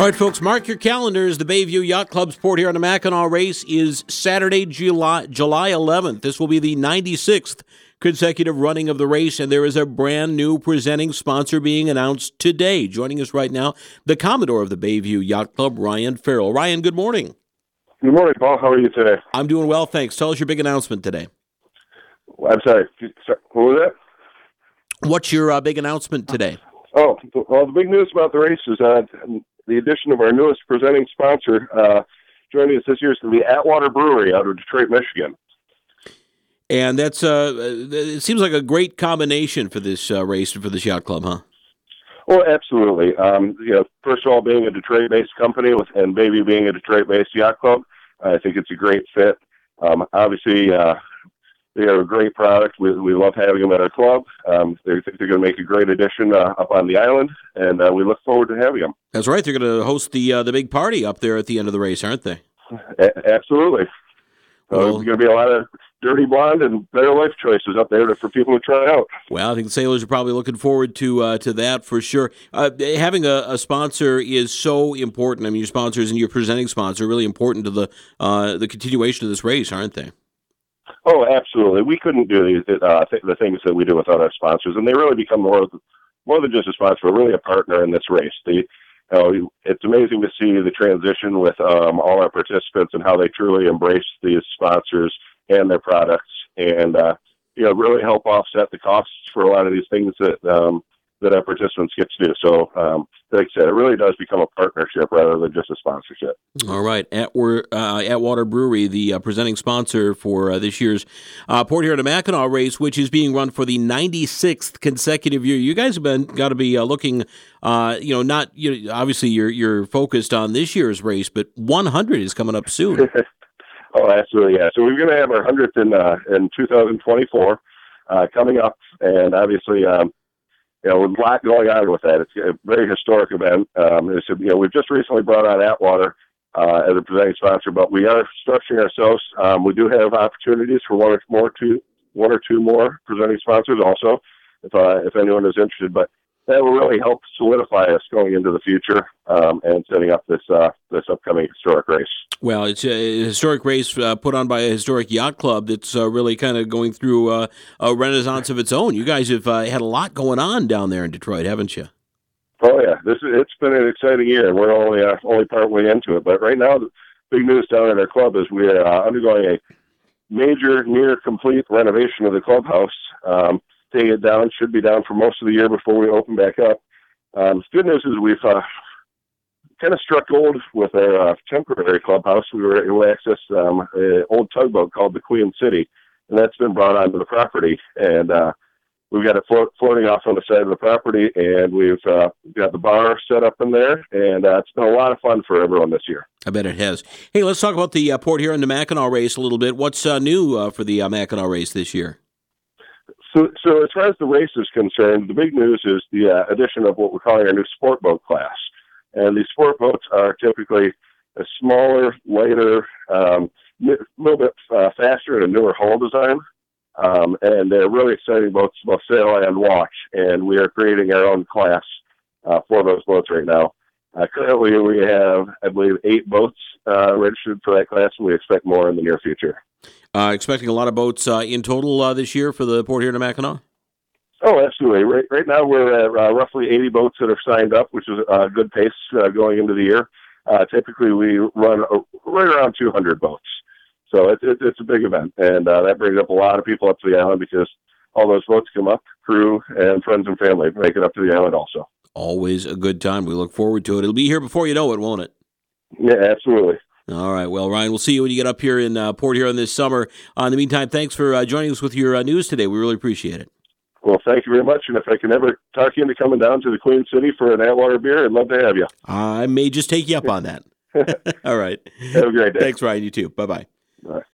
All right, folks, mark your calendars. The Bayview Yacht Club's Port Huron to Mackinac race is Saturday, July 11th. This will be the 96th consecutive running of the race, and there is a brand new presenting sponsor being announced today. Joining us right now, the Commodore of the Bayview Yacht Club, Ryan Farrell. Ryan, good morning. Good morning, Paul. How are you today? I'm doing well, thanks. Tell us your big announcement today. I'm sorry. What was that? What's your big announcement today? Oh, well, the big news about the race is the addition of our newest presenting sponsor. Joining us this year is going to be Atwater Brewery out of Detroit, Michigan. And that's it seems like a great combination for this race and for this yacht club, huh? Well, absolutely. First of all, being a Detroit-based company and Bayview being a Detroit-based yacht club, I think it's a great fit. Obviously, they are a great product. We love having them at our club. They're going to make a great addition up on the island, and we look forward to having them. That's right. They're going to host the big party up there at the end of the race, aren't they? Absolutely. There's going to be a lot of Dirty Blonde and Better Life choices up there for people to try out. Well, I think the sailors are probably looking forward to that for sure. Having a sponsor is so important. I mean, your sponsors and your presenting sponsor are really important to the continuation of this race, aren't they? Oh, absolutely. We couldn't do the things that we do without our sponsors, and they really become more than just a sponsor, but really a partner in this race. It's amazing to see the transition with all our participants and how they truly embrace these sponsors and their products, and really help offset the costs for a lot of these things that our participants get to do. So, like I said, it really does become a partnership rather than just a sponsorship. All right. Atwater Brewery, the presenting sponsor for this year's Port Huron to Mackinac race, which is being run for the 96th consecutive year. You guys have got to be looking, obviously you're focused on this year's race, but 100 is coming up soon. Oh, absolutely, yeah. So we're going to have our 100th in 2024 coming up, and obviously, with a lot going on with that. It's a very historic event. We've just recently brought on Atwater as a presenting sponsor, but we are structuring ourselves. We do have opportunities for one or two more presenting sponsors also, if anyone is interested. But that will really help solidify us going into the future and setting up this upcoming historic race. Well, it's a historic race put on by a historic yacht club that's really kind of going through a renaissance of its own. You guys have had a lot going on down there in Detroit, haven't you? Oh, yeah. It's been an exciting year, and we're only partway into it. But right now, the big news down at our club is we are undergoing a major, near-complete renovation of the clubhouse. Taking it down, should be down for most of the year before we open back up. The good news is we've kind of struck gold with our temporary clubhouse. We were able to access an old tugboat called the Queen City, and that's been brought onto the property. And we've got it floating off on the side of the property, and we've got the bar set up in there, and it's been a lot of fun for everyone this year. I bet it has. Hey, let's talk about the Port Huron to Mackinac race a little bit. What's new for the Mackinac race this year? So as far as the race is concerned, the big news is the addition of what we're calling our new sport boat class. And these sport boats are typically a smaller, lighter, a little bit faster and a newer hull design. And they're really exciting boats, both sail and watch. And we are creating our own class for those boats right now. Currently, we have, I believe, 8 boats registered for that class, and we expect more in the near future. Expecting a lot of boats in total this year for the Port Huron to Mackinac? Oh, absolutely. Right now we're at roughly 80 boats that are signed up, which is a good pace going into the year. Typically, we run right around 200 boats. So it's a big event, and that brings up a lot of people up to the island because all those boats come up, crew, and friends and family make it up to the island also. Always a good time. We look forward to it. It'll be here before you know it, won't it? Yeah, absolutely. All right. Well, Ryan, we'll see you when you get up here in Port Huron this summer. In the meantime, thanks for joining us with your news today. We really appreciate it. Well, thank you very much. And if I can ever talk you into coming down to the Queen City for an Atwater beer, I'd love to have you. I may just take you up on that. All right. Have a great day. Thanks, Ryan. You too. Bye-bye. Bye.